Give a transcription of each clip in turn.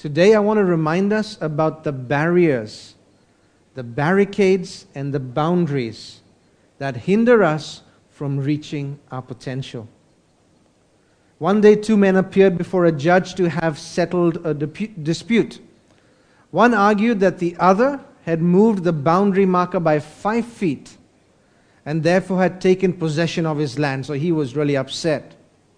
Today I want to remind us about the barriers, the barricades and the boundaries that hinder us from reaching our potential. One day, two men appeared before a judge to have settled a dispute. One argued that the other had moved the boundary marker by 5 feet and therefore had taken possession of his land, so he was really upset.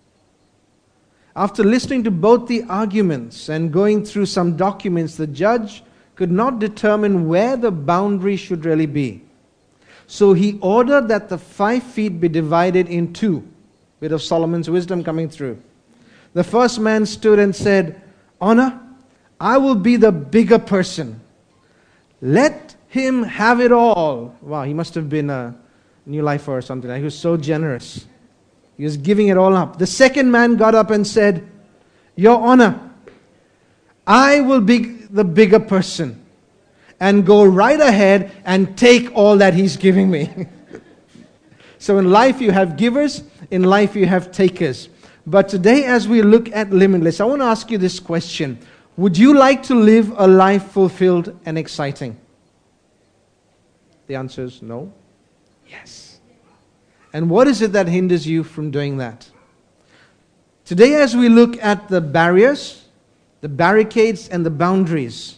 After listening to both the arguments and going through some documents, the judge could not determine where the boundary should really be. So he ordered that the 5 feet be divided in two. Bit of Solomon's wisdom coming through. The first man stood and said, "Honor, I will be the bigger person. Let him have it all." Wow, he must have been a New Lifer or something. He was so generous. He was giving it all up. The second man got up and said, "Your Honor, I will be the bigger person and go right ahead and take all that he's giving me." So in life you have givers, in life you have takers. But today as we look at limitless, I want to ask you this question. Would you like to live a life fulfilled and exciting? The answer is no. Yes. And what is it that hinders you from doing that? Today as we look at the barriers, the barricades and the boundaries,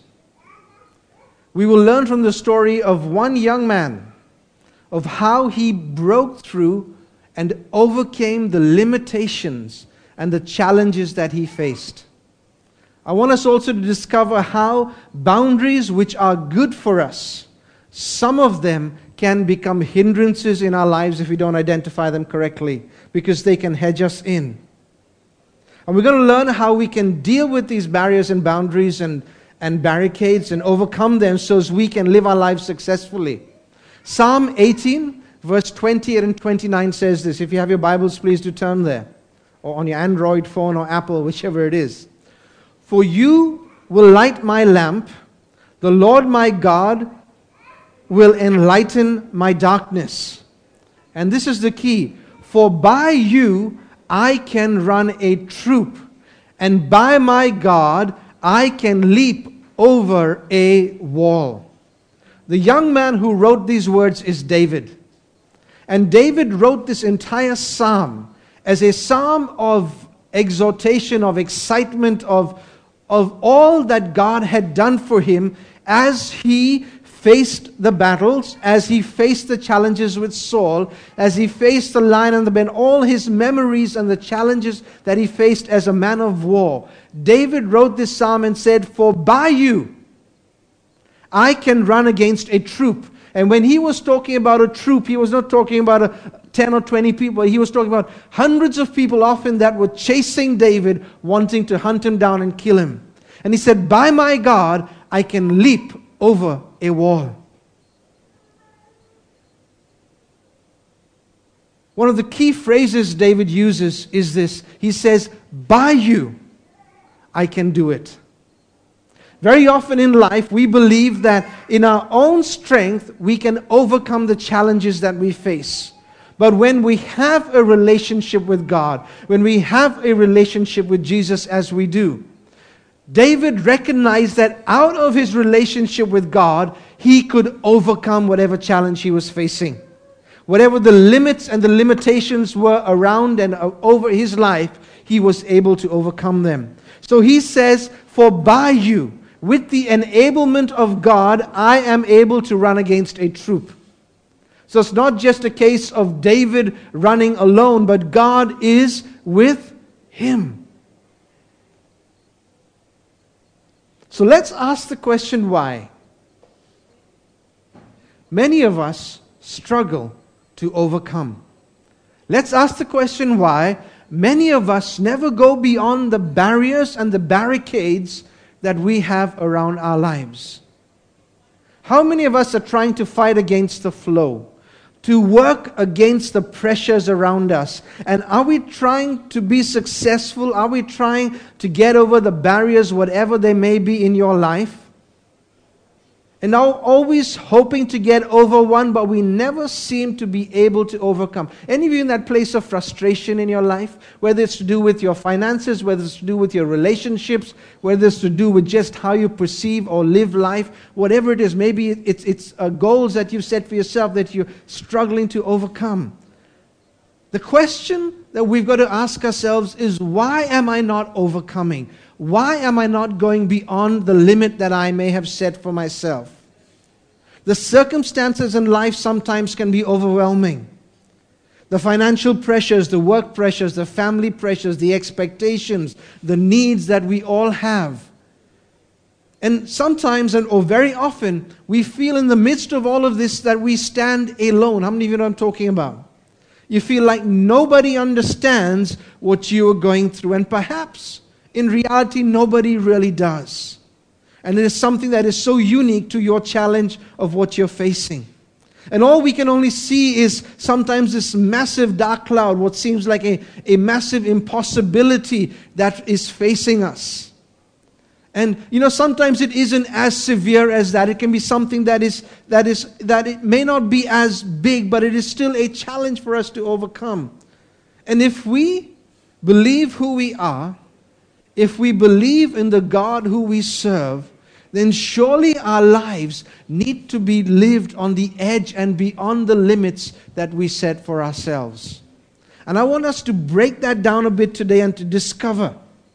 we will learn from the story of one young man, of how he broke through and overcame the limitations and the challenges that he faced. I want us also to discover how boundaries which are good for us, some of them can become hindrances in our lives if we don't identify them correctly, because they can hedge us in. And we're going to learn how we can deal with these barriers and boundaries and barricades and overcome them so as we can live our lives successfully. Psalm 18, verse 28 and 29 says this. If you have your Bibles, please do turn there. Or on your Android phone or Apple, whichever it is. "For you will light my lamp. The Lord my God will enlighten my darkness." And this is the key. "For by you I can run a troop, and by my God I can leap over a wall." The young man who wrote these words is David. And David wrote this entire psalm as a psalm of exhortation, of excitement, of all that God had done for him as he faced the battles, as he faced the challenges with Saul, as he faced the lion and the bear, all his memories and the challenges that he faced as a man of war. David wrote this psalm and said, "For by you I can run against a troop." And when he was talking about a troop, he was not talking about 10 or 20 people. He was talking about hundreds of people often that were chasing David, wanting to hunt him down and kill him. And he said, "By my God, I can leap over a wall." One of the key phrases David uses is this. He says, "By you, I can do it." Very often in life, we believe that in our own strength, we can overcome the challenges that we face. But when we have a relationship with God, when we have a relationship with Jesus as we do, David recognized that out of his relationship with God, he could overcome whatever challenge he was facing. Whatever the limits and the limitations were around and over his life, he was able to overcome them. So he says, "For by you, with the enablement of God, I am able to run against a troop." So it's not just a case of David running alone, but God is with him. So let's ask the question why. Many of us struggle to overcome. Let's ask the question why. Many of us never go beyond the barriers and the barricades that we have around our lives. How many of us are trying to fight against the flow, to work against the pressures around us? And are we trying to be successful? Are we trying to get over the barriers, whatever they may be in your life? and are always hoping to get over one, but we never seem to be able to overcome. Any of you in that place of frustration in your life, whether it's to do with your finances, whether it's to do with your relationships, whether it's to do with just how you perceive or live life, whatever it is, maybe it's goals that you've set for yourself that you're struggling to overcome. The question that we've got to ask ourselves is, why am I not overcoming? Why am I not going beyond the limit that I may have set for myself? The circumstances in life sometimes can be overwhelming. The financial pressures, the work pressures, the family pressures, the expectations, the needs that we all have. And sometimes, or very often, we feel in the midst of all of this that we stand alone. How many of you know what I'm talking about? You feel like nobody understands what you are going through, and perhaps in reality, nobody really does. And it is something that is so unique to your challenge of what you're facing. And all we can only see is sometimes this massive dark cloud, what seems like a massive impossibility that is facing us. And sometimes it isn't as severe as that. It can be something that it may not be as big, but it is still a challenge for us to overcome. And if we believe who we are, if we believe in the God who we serve, then surely our lives need to be lived on the edge and beyond the limits that we set for ourselves. And I want us to break that down a bit today and to discover.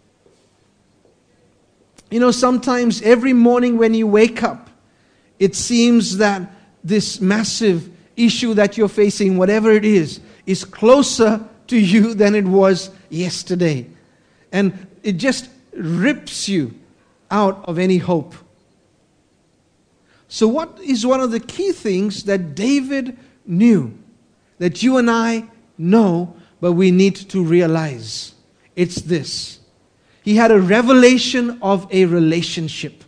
Sometimes every morning when you wake up, it seems that this massive issue that you're facing, whatever it is closer to you than it was yesterday. And it just rips you out of any hope. So what is one of the key things that David knew, that you and I know, but we need to realize? It's this. He had a revelation of a relationship.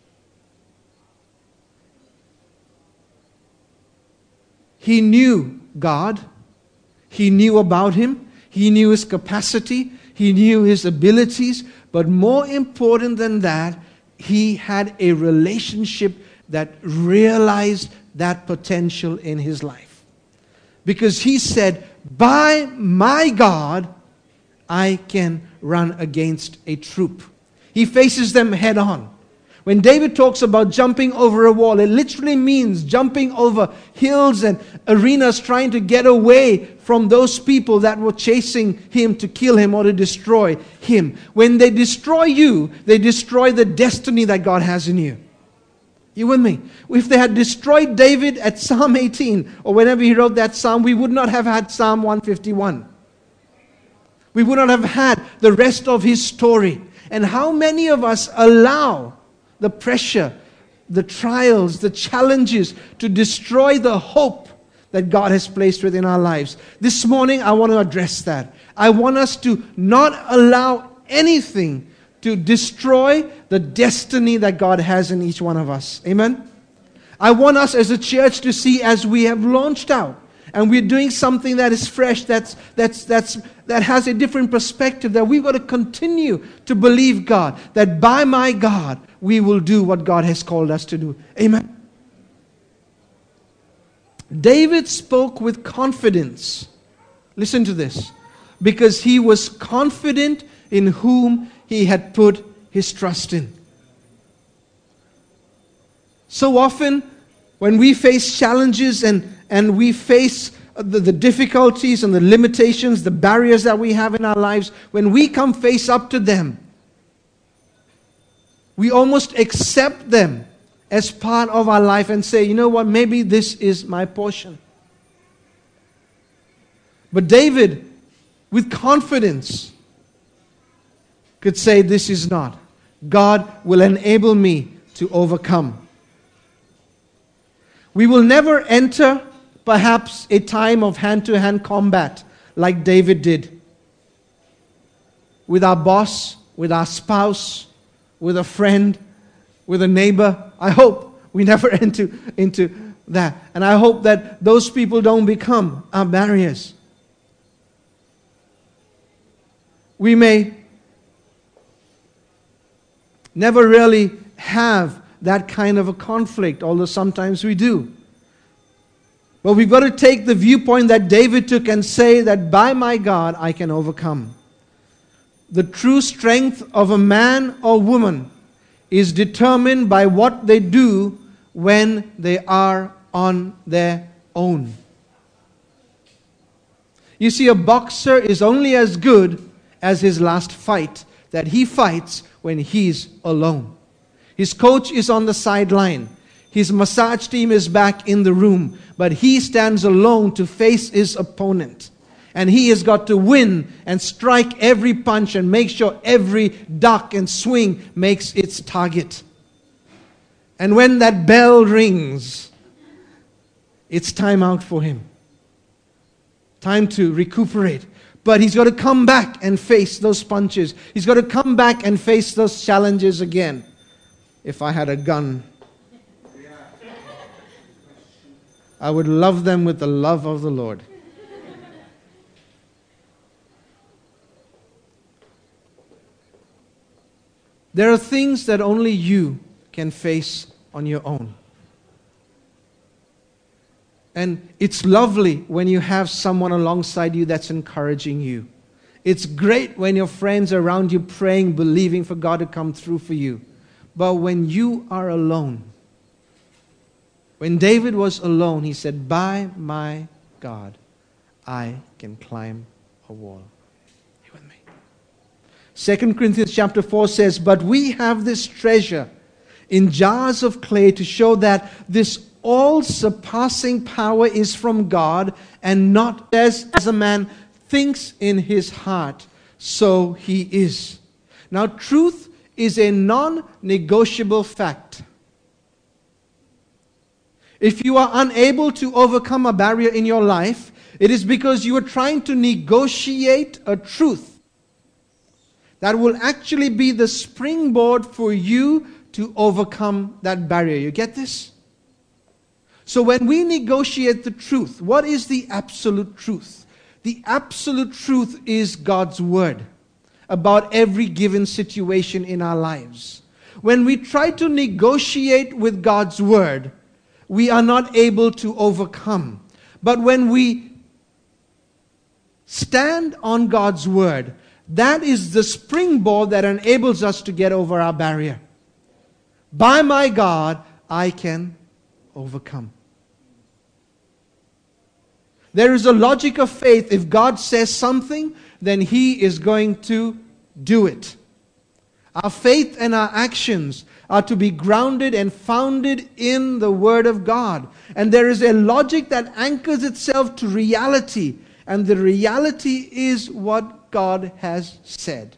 He knew God. He knew about Him. He knew His capacity. He knew His abilities. But more important than that, he had a relationship that realized that potential in his life. Because he said, by my God, I can run against a troop. He faces them head on. When David talks about jumping over a wall, it literally means jumping over hills and arenas trying to get away from those people that were chasing him to kill him or to destroy him. When they destroy you, they destroy the destiny that God has in you. You with me? If they had destroyed David at Psalm 18 or whenever he wrote that psalm, we would not have had Psalm 151. We would not have had the rest of his story. And how many of us allow the pressure, the trials, the challenges to destroy the hope that God has placed within our lives? This morning, I want to address that. I want us to not allow anything to destroy the destiny that God has in each one of us. Amen? I want us as a church to see, as we have launched out, and we're doing something that is fresh, that has a different perspective, that we've got to continue to believe God, that by my God, we will do what God has called us to do. Amen. David spoke with confidence. Listen to this. Because he was confident in whom he had put his trust in. So often, when we face challenges and we face the difficulties and the limitations, the barriers that we have in our lives, when we come face up to them, we almost accept them as part of our life and say, you know what, maybe this is my portion. But David, with confidence, could say, this is not. God will enable me to overcome. We will never enter perhaps a time of hand-to-hand combat like David did. With our boss, with our spouse, with a friend, with a neighbor. I hope we never enter into that. And I hope that those people don't become our barriers. We may never really have that kind of a conflict, although sometimes we do. But we've got to take the viewpoint that David took and say that by my God I can overcome. The true strength of a man or woman is determined by what they do when they are on their own. You see, a boxer is only as good as his last fight that he fights when he's alone. His coach is on the sideline. His massage team is back in the room, but he stands alone to face his opponent. And he has got to win and strike every punch and make sure every duck and swing makes its target. And when that bell rings, it's time out for him. Time to recuperate. But he's got to come back and face those punches. He's got to come back and face those challenges again. If I had a gun, I would love them with the love of the Lord. There are things that only you can face on your own. And it's lovely when you have someone alongside you that's encouraging you. It's great when your friends are around you praying, believing for God to come through for you. But when you are alone, when David was alone, he said, by my God, I can climb a wall. Are you with me? 2 Corinthians chapter 4 says, but we have this treasure in jars of clay to show that this all-surpassing power is from God and not as a man thinks in his heart, so he is. Now, truth is a non-negotiable fact. If you are unable to overcome a barrier in your life, it is because you are trying to negotiate a truth that will actually be the springboard for you to overcome that barrier. You get this? So when we negotiate the truth, what is the absolute truth? The absolute truth is God's word about every given situation in our lives. When we try to negotiate with God's word, we are not able to overcome. But when we stand on God's word, that is the springboard that enables us to get over our barrier. By my God, I can overcome. There is a logic of faith. If God says something, then He is going to do it. Our faith and our actions are to be grounded and founded in the Word of God. And there is a logic that anchors itself to reality. And the reality is what God has said.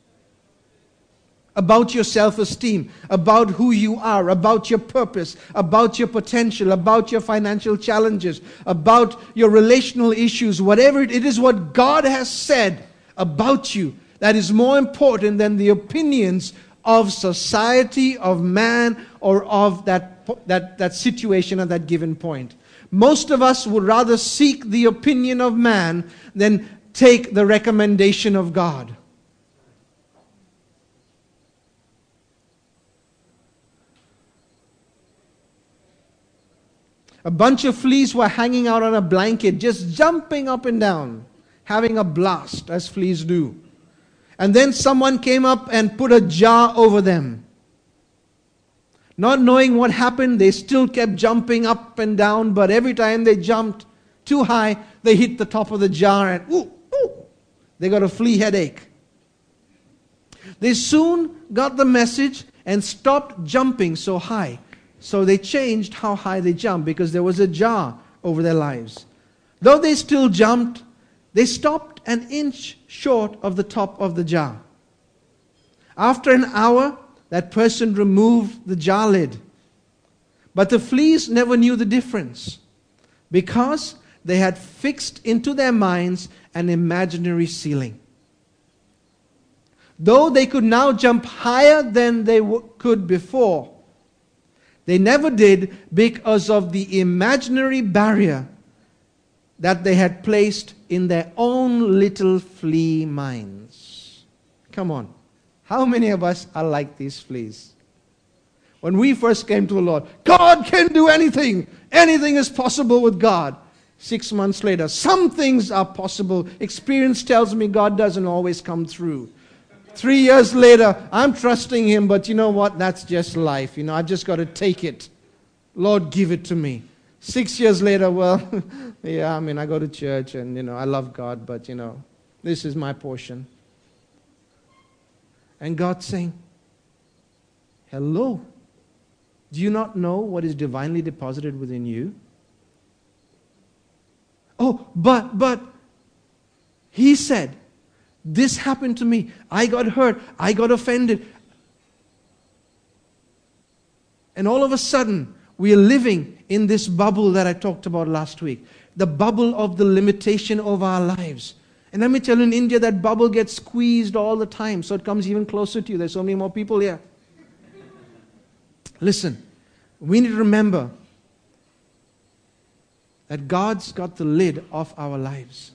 About your self-esteem, about who you are, about your purpose, about your potential, about your financial challenges, about your relational issues, whatever it is, what God has said about you that is more important than the opinions of society, of man, or of that situation at that given point. Most of us would rather seek the opinion of man than take the recommendation of God. A bunch of fleas were hanging out on a blanket, just jumping up and down, having a blast, as fleas do. And then someone came up and put a jar over them. Not knowing what happened, they still kept jumping up and down, but every time they jumped too high, they hit the top of the jar and they got a flea headache. They soon got the message and stopped jumping so high. So they changed how high they jumped because there was a jar over their lives. Though they still jumped, they stopped an inch short of the top of the jar. After an hour, that person removed the jar lid. But the fleas never knew the difference because they had fixed into their minds an imaginary ceiling. Though they could now jump higher than they could before, they never did because of the imaginary barrier that they had placed in their own little flea minds. Come on. How many of us are like these fleas? when we first came to the Lord, God can do anything. Anything is possible with God. 6 months later, some things are possible. Experience tells me God doesn't always come through. 3 years later, I'm trusting Him, but you know what? That's just life. I've just got to take it. Lord, give it to me. 6 years later, well, yeah, I go to church and, I love God, but, this is my portion. And God's saying, hello. Do you not know what is divinely deposited within you? Oh, but He said, this happened to me. I got hurt. I got offended. And all of a sudden, we are living in this bubble that I talked about last week. The bubble of the limitation of our lives. And let me tell you, in India, that bubble gets squeezed all the time. So it comes even closer to you. There's so many more people here. Listen, we need to remember that God's got the lid off our lives.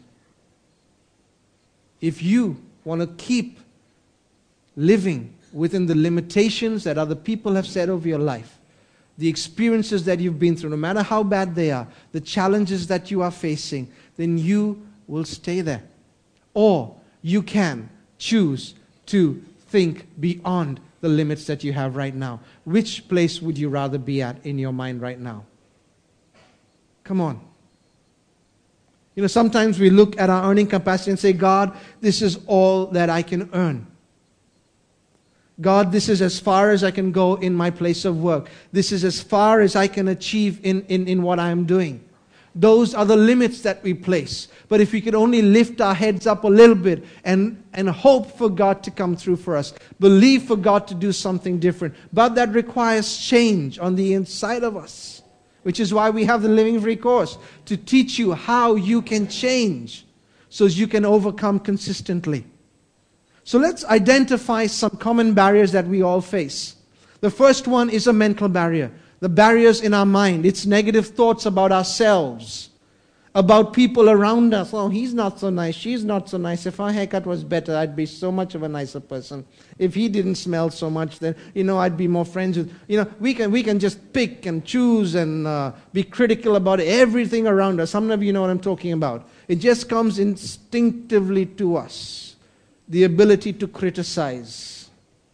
If you want to keep living within the limitations that other people have set over your life, the experiences that you've been through, no matter how bad they are, the challenges that you are facing, then you will stay there. Or you can choose to think beyond the limits that you have right now. Which place would you rather be at in your mind right now? Come on. Sometimes we look at our earning capacity and say, God, this is all that I can earn. God, this is as far as I can go in my place of work. This is as far as I can achieve in what I am doing. Those are the limits that we place. But if we could only lift our heads up a little bit and hope for God to come through for us, believe for God to do something different. But that requires change on the inside of us, which is why we have the Living Free course, to teach you how you can change so you can overcome consistently. So let's identify some common barriers that we all face. The first one is a mental barrier. The barriers in our mind. It's negative thoughts about ourselves, about people around us. Oh, he's not so nice. She's not so nice. If our haircut was better, I'd be so much of a nicer person. If he didn't smell so much, then, I'd be more friends with. We can just pick and choose and be critical about everything around us. Some of you know what I'm talking about. It just comes instinctively to us. The ability to criticize.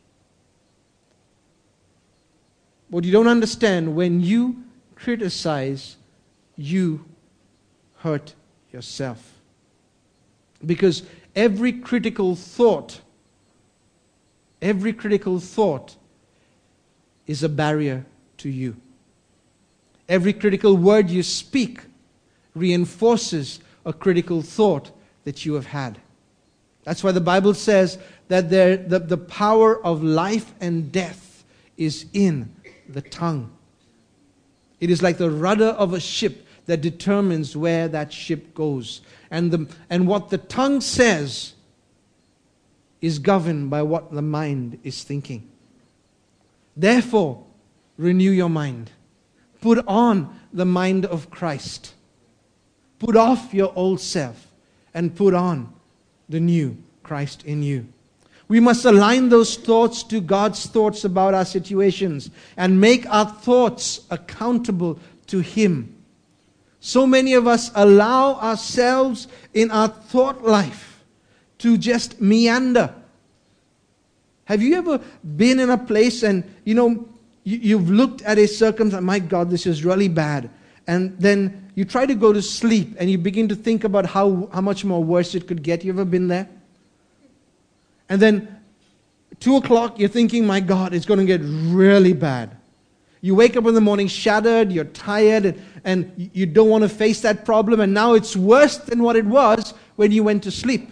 What you don't understand, when you criticize, you hurt yourself. Because every critical thought is a barrier to you. Every critical word you speak reinforces a critical thought that you have had. That's why the Bible says that the power of life and death is in the tongue. It is like the rudder of a ship that determines where that ship goes. And what the tongue says is governed by what the mind is thinking. Therefore, renew your mind. Put on the mind of Christ. Put off your old self and put on the new Christ in you. We must align those thoughts to God's thoughts about our situations and make our thoughts accountable to Him. So many of us allow ourselves in our thought life to just meander. Have you ever been in a place and, you've looked at a circumstance, my God, this is really bad. And then you try to go to sleep and you begin to think about how much more worse it could get. You ever been there? And then 2 o'clock, you're thinking, my God, it's going to get really bad. You wake up in the morning shattered, you're tired, and you don't want to face that problem. And now it's worse than what it was when you went to sleep.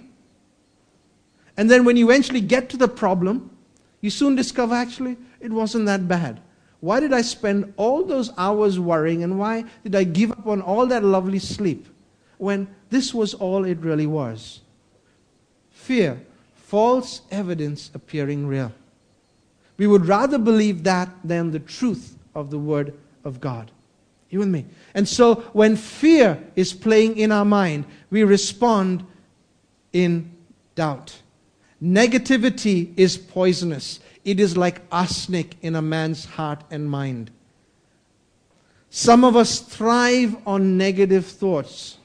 And then when you eventually get to the problem, you soon discover, actually, it wasn't that bad. Why did I spend all those hours worrying, and why did I give up on all that lovely sleep when this was all it really was? Fear, false evidence appearing real. We would rather believe that than the truth of the Word of God. You and me. And so when fear is playing in our mind, we respond in doubt. Negativity is poisonous. It is like arsenic in a man's heart and mind. Some of us thrive on negative thoughts.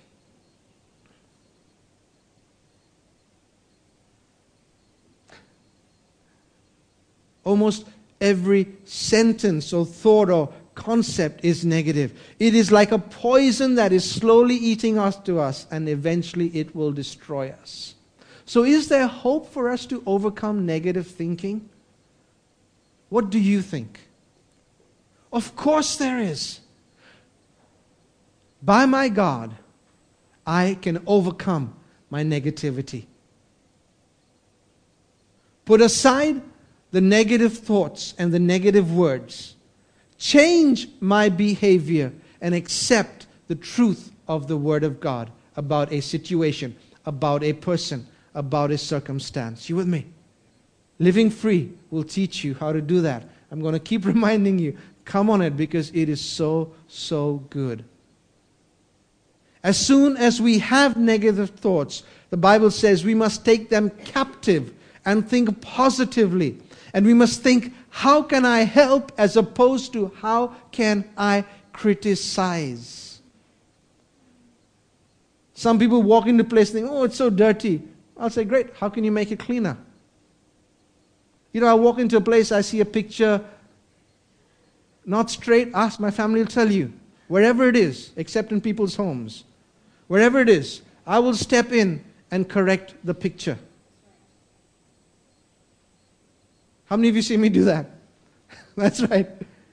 Almost every sentence or thought or concept is negative. It is like a poison that is slowly eating us to us, and eventually it will destroy us. So is there hope for us to overcome negative thinking? What do you think? Of course there is. By my God, I can overcome my negativity. Put aside the negative thoughts and the negative words. Change my behavior and accept the truth of the Word of God about a situation, about a person, about a circumstance. You with me? Living Free will teach you how to do that. I'm going to keep reminding you, come on it, because it is so, so good. As soon as we have negative thoughts, the Bible says we must take them captive and think positively. And we must think, how can I help, as opposed to how can I criticize? Some people walk into a place and think, oh, it's so dirty. I'll say, great, how can you make it cleaner? You know, I walk into a place, I see a picture not straight, ask my family will tell you. Wherever it is, except in people's homes. Wherever it is, I will step in and correct the picture. How many of you see me do that? That's right.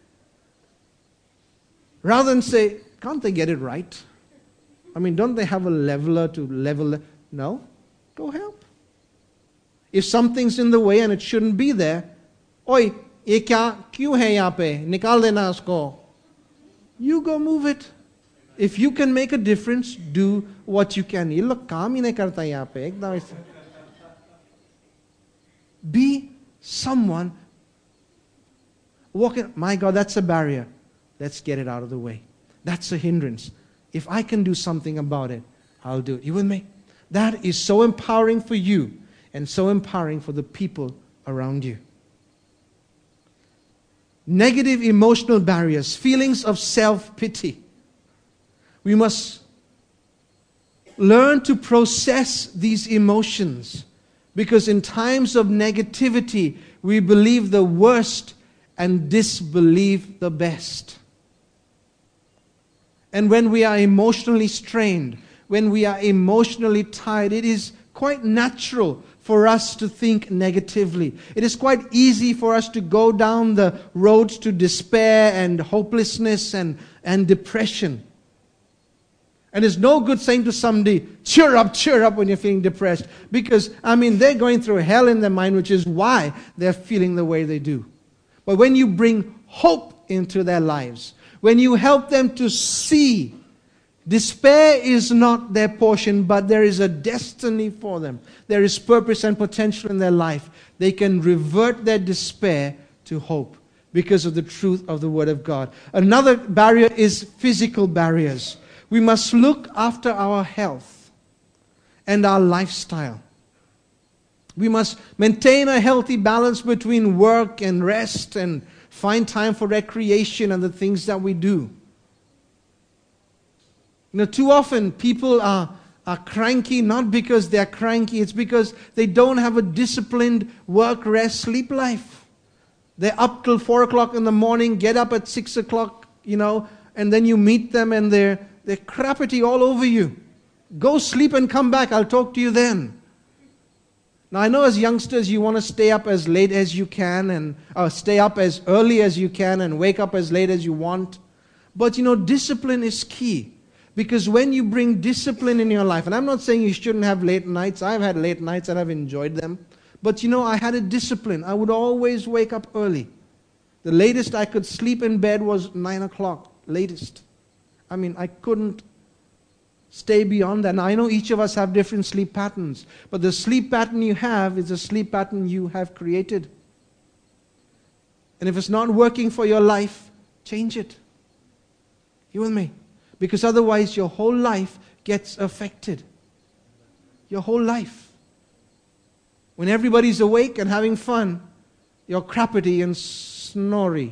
Rather than say, can't they get it right? I mean, don't they have a leveler to level it? No. Go help. If something's in the way and it shouldn't be there, oi, ye kya kyun hai yahan pe? Nikal dena usko. You go move it. If you can make a difference, do what you can. Ye log kaam hi nahi karta yahan pe. Ekdam aise. Be someone walking. My God, that's a barrier. Let's get it out of the way. That's a hindrance. If I can do something about it, I'll do it. You with me? That is so empowering for you and so empowering for the people around you. Negative emotional barriers, feelings of self-pity. We must learn to process these emotions, because in times of negativity, we believe the worst and disbelieve the best. And when we are emotionally strained, when we are emotionally tired, it is quite natural for us to think negatively. It is quite easy for us to go down the roads to despair and hopelessness and depression. And it's no good saying to somebody, cheer up when you're feeling depressed. Because, they're going through hell in their mind, which is why they're feeling the way they do. But when you bring hope into their lives, when you help them to see despair is not their portion, but there is a destiny for them. There is purpose and potential in their life. They can revert their despair to hope because of the truth of the Word of God. Another barrier is physical barriers. We must look after our health and our lifestyle. We must maintain a healthy balance between work and rest and find time for recreation and the things that we do. Too often people are cranky, not because they're cranky, it's because they don't have a disciplined work, rest, sleep life. They're up till 4 o'clock in the morning, get up at 6 o'clock, and then you meet them and they're crappity all over you. Go sleep and come back, I'll talk to you then. Now I know as youngsters you want to stay up as late as you can and stay up as early as you can and wake up as late as you want. But discipline is key. Because when you bring discipline in your life, and I'm not saying you shouldn't have late nights. I've had late nights and I've enjoyed them. But I had a discipline. I would always wake up early. The latest I could sleep in bed was 9 o'clock. Latest. I couldn't stay beyond that. Now I know each of us have different sleep patterns. But the sleep pattern you have is a sleep pattern you have created. And if it's not working for your life, change it. You with me? Because otherwise your whole life gets affected. Your whole life. When everybody's awake and having fun, You're crappity and snorry.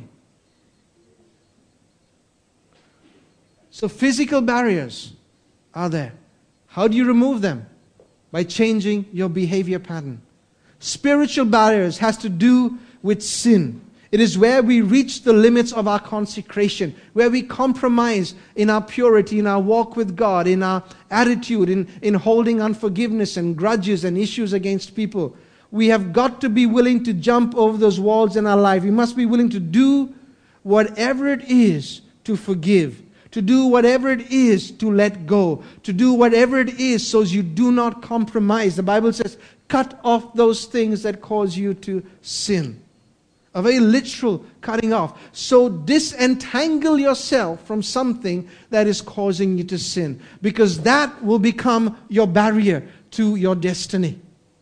So physical barriers are there. How do you remove them? By changing your behavior pattern. Spiritual barriers has to do with sin. It is where we reach the limits of our consecration, where we compromise in our purity, in our walk with God, in our attitude, in holding unforgiveness and grudges and issues against people. We have got to be willing to jump over those walls in our life. We must be willing to do whatever it is to forgive, to do whatever it is to let go, to do whatever it is so you do not compromise. The Bible says, cut off those things that cause you to sin. A very literal cutting off. So disentangle yourself from something that is causing you to sin, because that will become your barrier to your destiny.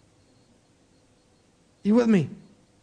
You with me?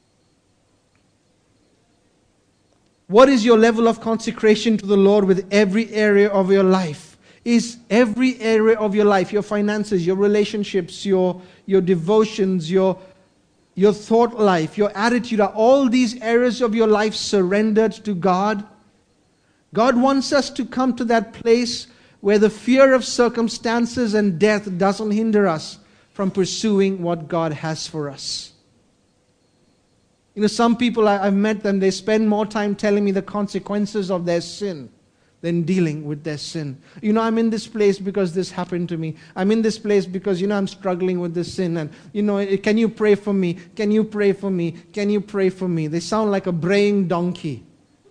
What is your level of consecration to the Lord with every area of your life? Is every area of your life, your finances, your relationships, your devotions, your thought life, your attitude, are all these areas of your life surrendered to God? God wants us to come to that place where the fear of circumstances and death doesn't hinder us from pursuing what God has for us. You know, some people, I've met them, they spend more time telling me the consequences of their sin than dealing with their sin. You know, I'm in this place because this happened to me. I'm in this place because, you know, I'm struggling with this sin. And, you know, can you pray for me? Can you pray for me? Can you pray for me? They sound like a braying donkey.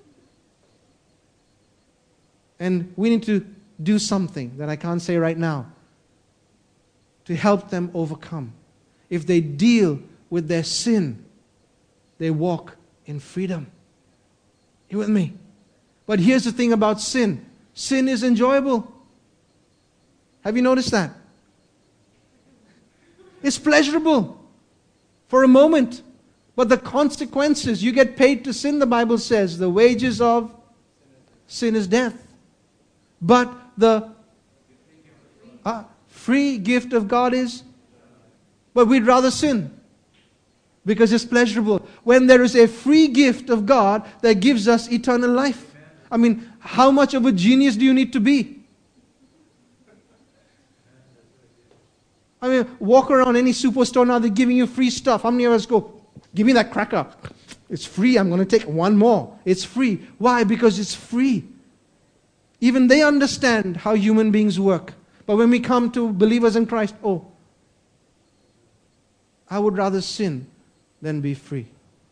And we need to do something that I can't say right now to help them overcome. If they deal with their sin, they walk in freedom. You with me? But here's the thing about sin. Sin is enjoyable. Have you noticed that? It's pleasurable for a moment. But the consequences, you get paid to sin, the Bible says. The wages of sin is death. But the free gift of God is, but we'd rather sin because it's pleasurable. When there is a free gift of God that gives us eternal life. I mean, how much of a genius do you need to be? I mean, walk around any superstore now, they're giving you free stuff. How many of us go, give me that cracker. It's free, I'm going to take one more. It's free. Why? Because it's free. Even they understand how human beings work. But when we come to believers in Christ, I would rather sin than be free.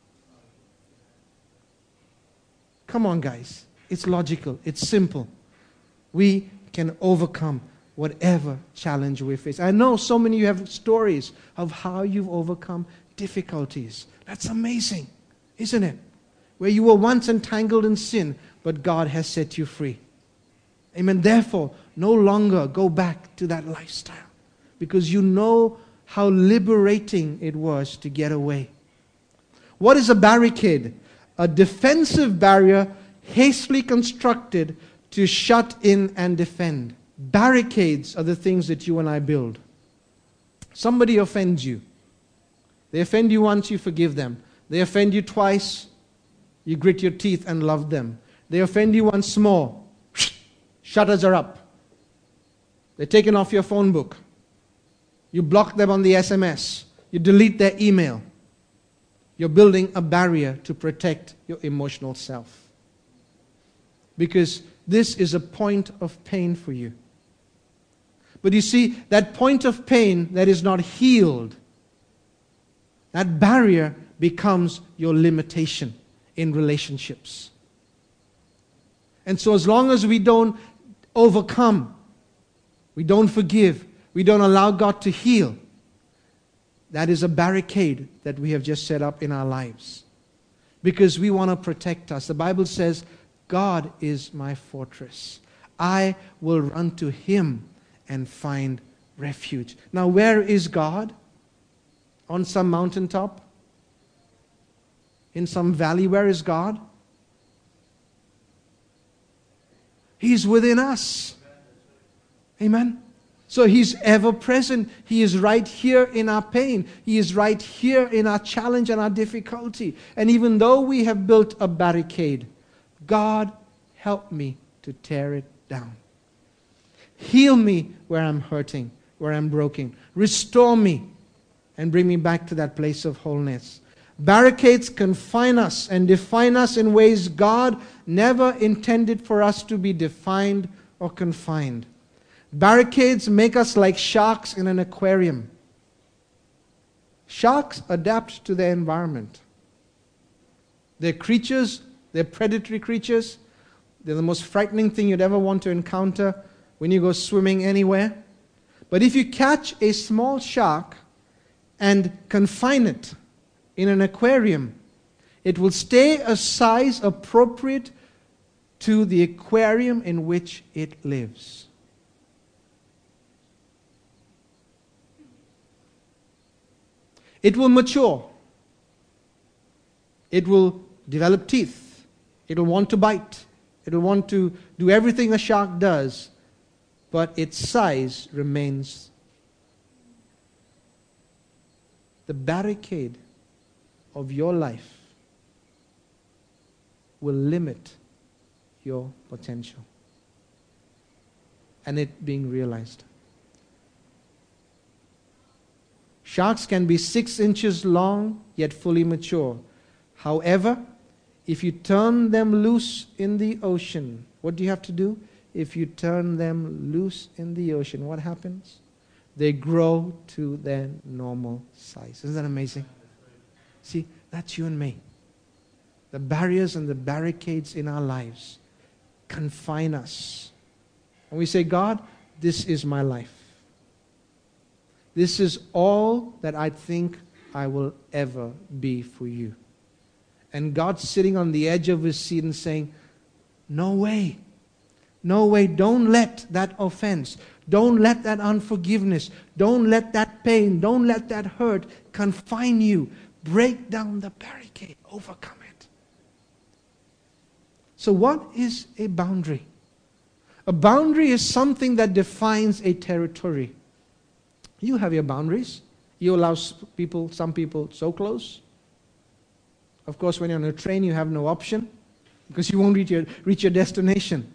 Come on, guys. It's logical. It's simple. We can overcome whatever challenge we face. I know so many of you have stories of how you've overcome difficulties. That's amazing, isn't it? Where you were once entangled in sin, but God has set you free. Amen. Therefore, no longer go back to that lifestyle, because you know how liberating it was to get away. What is a barricade? A defensive barrier hastily constructed to shut in and defend. Barricades are the things that you and I build. Somebody offends you. They offend you once, you forgive them. They offend you twice, you grit your teeth and love them. They offend you once more, shutters are up. They're taken off your phone book. You block them on the SMS. You delete their email. You're building a barrier to protect your emotional self. Because this is a point of pain for you. But you see, that point of pain that is not healed, that barrier becomes your limitation in relationships. And so as long as we don't overcome, we don't forgive, we don't allow God to heal, that is a barricade that we have just set up in our lives. Because we want to protect us. The Bible says, God is my fortress. I will run to Him and find refuge. Now, where is God? On some mountaintop? In some valley? Where is God? He's within us. Amen? So He's ever present. He is right here in our pain. He is right here in our challenge and our difficulty. And even though we have built a barricade, God, help me to tear it down. Heal me where I'm hurting, where I'm broken. Restore me and bring me back to that place of wholeness. Barricades confine us and define us in ways God never intended for us to be defined or confined. Barricades make us like sharks in an aquarium. Sharks adapt to their environment. They're creatures, they're predatory creatures. They're the most frightening thing you'd ever want to encounter when you go swimming anywhere. But if you catch a small shark and confine it in an aquarium, it will stay a size appropriate to the aquarium in which it lives. It will mature. It will develop teeth. It will want to bite. It will want to do everything a shark does, but its size remains. The barricade of your life will limit your potential and it being realized. Sharks can be 6 inches long, yet fully mature. However, if you turn them loose in the ocean, what do you have to do? If you turn them loose in the ocean, what happens? They grow to their normal size. Isn't that amazing? See, that's you and me. The barriers and the barricades in our lives confine us. And we say, God, this is my life. This is all that I think I will ever be for you. And God's sitting on the edge of His seat and saying, no way. No way. Don't let that offense, don't let that unforgiveness, don't let that pain, don't let that hurt confine you. Break down the barricade. Overcome it. So what is a boundary? A boundary is something that defines a territory. You have your boundaries. You allow some people so close. Of course, when you're on a train, you have no option because you won't reach your destination.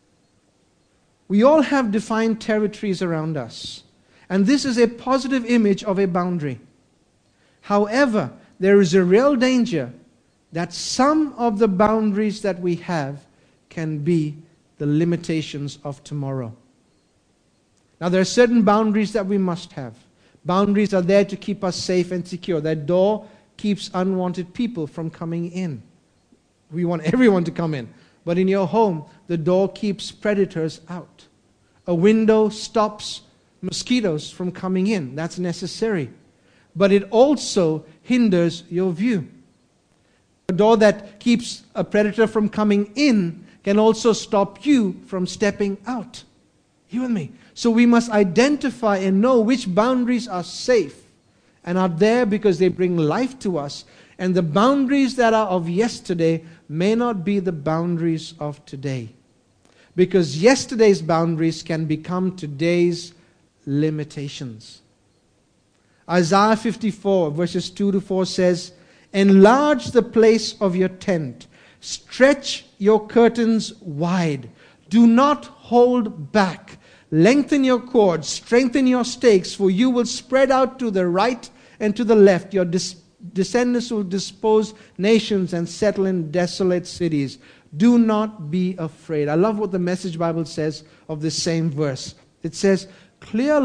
We all have defined territories around us. And this is a positive image of a boundary. However, there is a real danger that some of the boundaries that we have can be the limitations of tomorrow. Now, there are certain boundaries that we must have. Boundaries are there to keep us safe and secure. That door keeps unwanted people from coming in. We want everyone to come in. But in your home, the door keeps predators out. A window stops mosquitoes from coming in. That's necessary. But it also hinders your view. A door that keeps a predator from coming in can also stop you from stepping out. You and me. So we must identify and know which boundaries are safe and are there because they bring life to us. And the boundaries that are of yesterday may not be the boundaries of today. Because yesterday's boundaries can become today's limitations. Isaiah 54 verses 2 to 4 says, enlarge the place of your tent. Stretch your curtains wide. Do not hold back. Lengthen your cords, strengthen your stakes, for you will spread out to the right and to the left. Your descendants will dispose nations and settle in desolate cities. Do not be afraid. I love what the Message Bible says of this same verse. It says, clear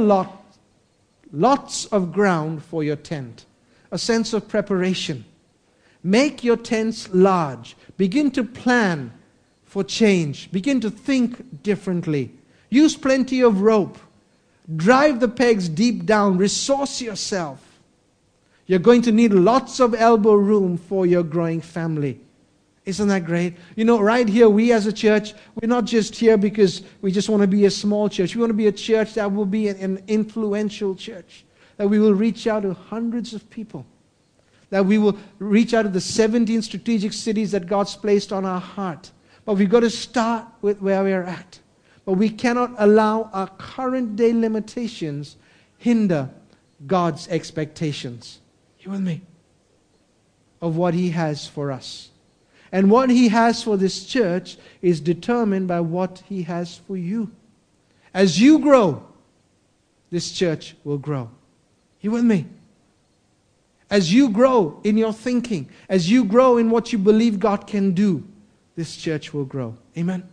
lots of ground for your tent. A sense of preparation. Make your tents large. Begin to plan for change. Begin to think differently. Use plenty of rope. Drive the pegs deep down. Resource yourself. You're going to need lots of elbow room for your growing family. Isn't that great? You know, right here, we as a church, we're not just here because we just want to be a small church. We want to be a church that will be an influential church. That we will reach out to hundreds of people. That we will reach out to the 17 strategic cities that God's placed on our heart. But we've got to start with where we're at. But we cannot allow our current day limitations hinder God's expectations. You and me? Of what He has for us. And what He has for this church is determined by what He has for you. As you grow, this church will grow. You with me? As you grow in your thinking, as you grow in what you believe God can do, this church will grow. Amen?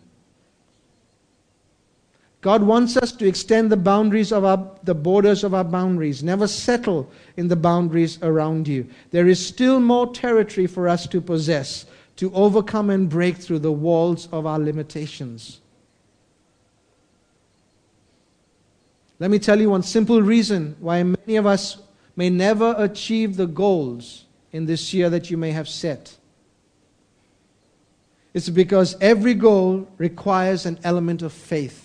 God wants us to extend the boundaries of the borders of our boundaries. Never settle in the boundaries around you. There is still more territory for us to possess, to overcome and break through the walls of our limitations. Let me tell you one simple reason why many of us may never achieve the goals in this year that you may have set. It's because every goal requires an element of faith.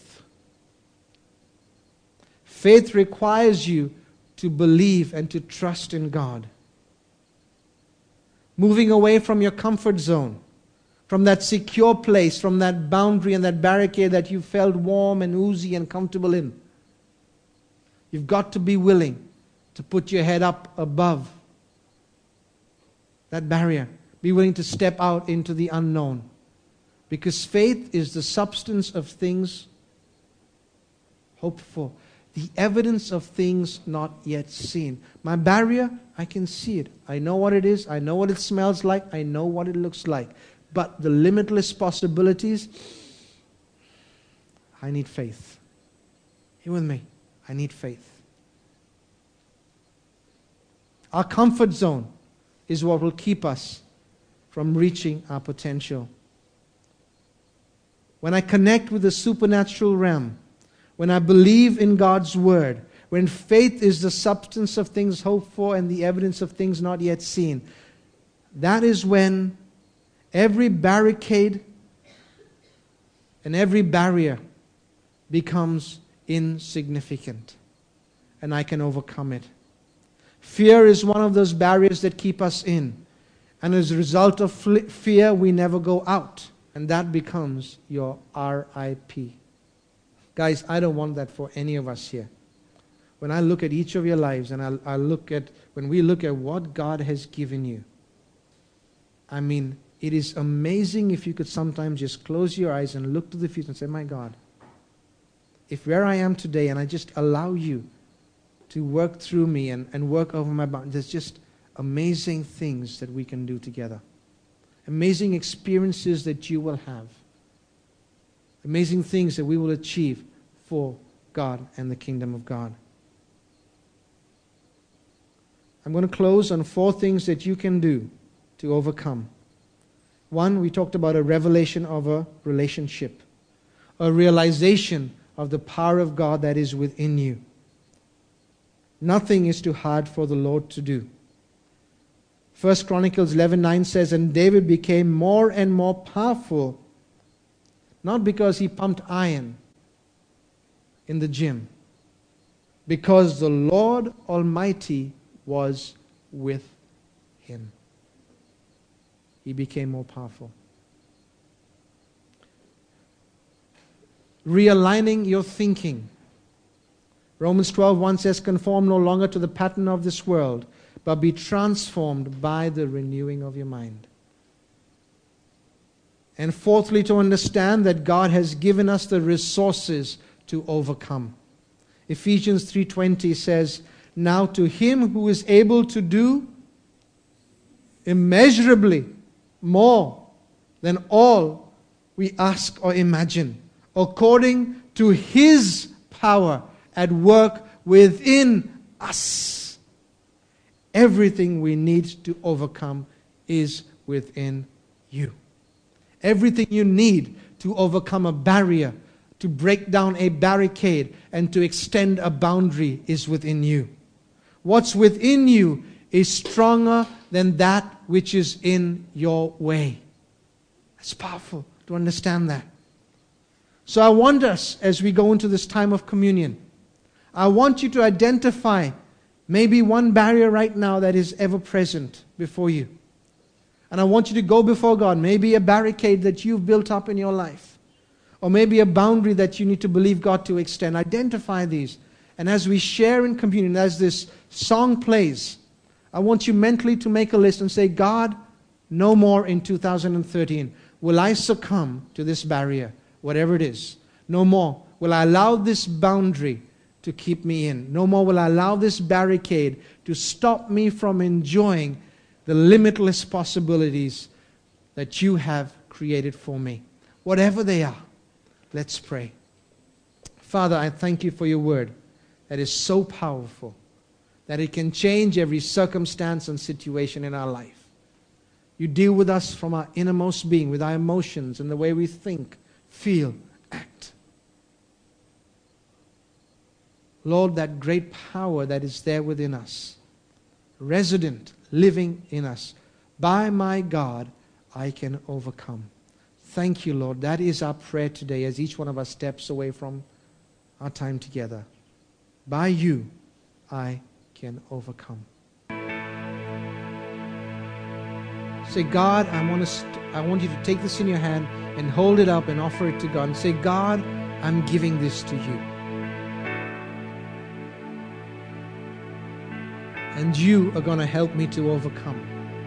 Faith requires you to believe and to trust in God. Moving away from your comfort zone, from that secure place, from that boundary and that barricade that you felt warm and oozy and comfortable in. You've got to be willing to put your head up above that barrier. Be willing to step out into the unknown. Because faith is the substance of things hoped for. The evidence of things not yet seen. My barrier, I can see it. I know what it is. I know what it smells like. I know what it looks like. But the limitless possibilities, I need faith. You with me? I need faith. Our comfort zone is what will keep us from reaching our potential. When I connect with the supernatural realm, when I believe in God's Word, when faith is the substance of things hoped for and the evidence of things not yet seen, that is when every barricade and every barrier becomes insignificant and I can overcome it. Fear is one of those barriers that keep us in. And as a result of fear, we never go out. And that becomes your RIP. Guys, I don't want that for any of us here. When I look at each of your lives and when we look at what God has given you, I mean, it is amazing if you could sometimes just close your eyes and look to the future and say, my God, if where I am today and I just allow you to work through me and work over my boundaries, there's just amazing things that we can do together. Amazing experiences that you will have. Amazing things that we will achieve for God and the kingdom of God. I'm going to close on 4 things that you can do to overcome. 1, we talked about a revelation of a relationship. A realization of the power of God that is within you. Nothing is too hard for the Lord to do. 1 Chronicles 11:9 says, and David became more and more powerful, not because he pumped iron in the gym, because the Lord Almighty was with him. He became more powerful. Realigning your thinking. Romans 12:1 says, conform no longer to the pattern of this world, but be transformed by the renewing of your mind. And fourthly, to understand that God has given us the resources to overcome. Ephesians 3:20 says, now to Him who is able to do immeasurably more than all we ask or imagine, according to His power at work within us. Everything we need to overcome is within you. Everything you need to overcome a barrier, to break down a barricade, and to extend a boundary is within you. What's within you is stronger than that which is in your way. It's powerful to understand that. So I want us, as we go into this time of communion, I want you to identify maybe one barrier right now that is ever present before you. And I want you to go before God. Maybe a barricade that you've built up in your life. or maybe a boundary that you need to believe God to extend. Identify these. And as we share in communion, as this song plays, I want you mentally to make a list and say, God, no more in 2013 will I succumb to this barrier, whatever it is. No more will I allow this boundary to keep me in. No more will I allow this barricade to stop me from enjoying the limitless possibilities that you have created for me. Whatever they are, let's pray. Father, I thank you for your word that is so powerful that it can change every circumstance and situation in our life. You deal with us from our innermost being, with our emotions and the way we think, feel, act. Lord, that great power that is there within us, resident, living in us, by my God, I can overcome. Thank you, Lord. That is our prayer today as each one of us steps away from our time together. By you, I can overcome. Say, God, I want you to take this in your hand and hold it up and offer it to God. And say, God, I'm giving this to you. And you are going to help me to overcome.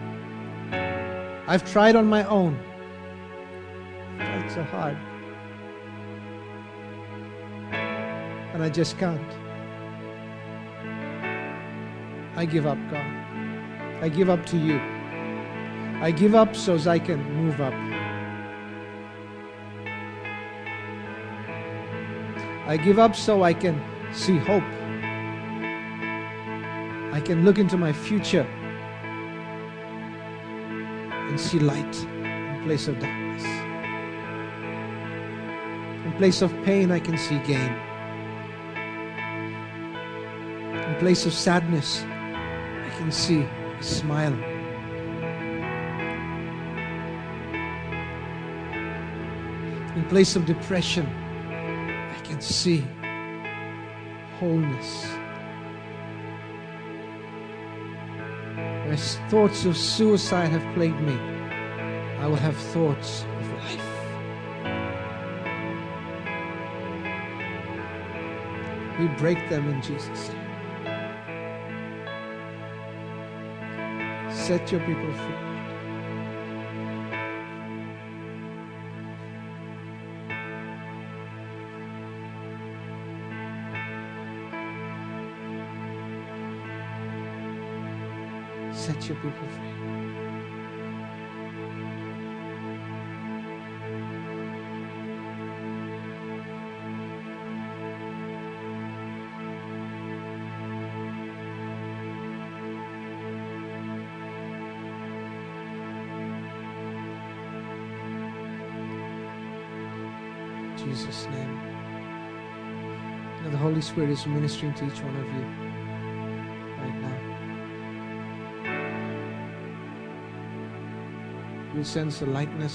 I've tried on my own. It's so hard. And I just can't. I give up, God. I give up to you. I give up so as I can move up. I give up so I can see hope. I can look into my future and see light in place of darkness. In place of pain, I can see gain. In place of sadness, I can see a smile. In place of depression, I can see wholeness. Where thoughts of suicide have plagued me, I will have thoughts of life. We break them in Jesus' name. Set your people free. Set your people free. In Jesus' name. Now the Holy Spirit is ministering to each one of you right now. You sense the lightness